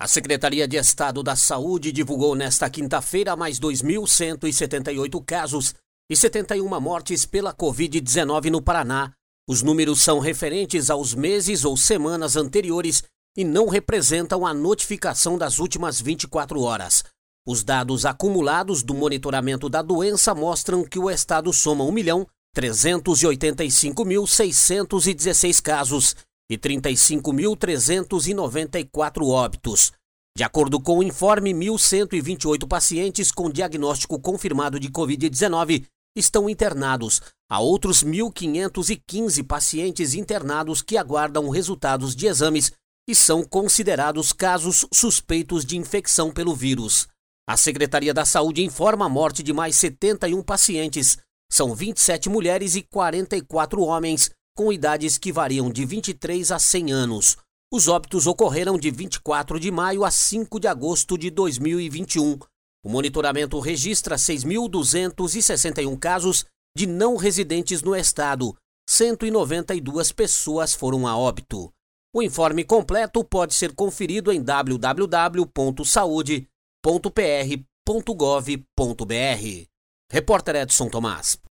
A Secretaria de Estado da Saúde divulgou nesta quinta-feira mais 2.178 casos e 71 mortes pela Covid-19 no Paraná. Os números são referentes aos meses ou semanas anteriores e não representam a notificação das últimas 24 horas. Os dados acumulados do monitoramento da doença mostram que o estado soma 1.385.616 casos e 35.394 óbitos. De acordo com o informe, 1.128 pacientes com diagnóstico confirmado de Covid-19 estão internados. Há outros 1.515 pacientes internados que aguardam resultados de exames e são considerados casos suspeitos de infecção pelo vírus. A Secretaria da Saúde informa a morte de mais 71 pacientes. São 27 mulheres e 44 homens, com idades que variam de 23 a 100 anos. Os óbitos ocorreram de 24 de maio a 5 de agosto de 2021. O monitoramento registra 6.261 casos de não residentes no estado. 192 pessoas foram a óbito. O informe completo pode ser conferido em www.saude.pr.gov.br. Repórter Edson Tomás.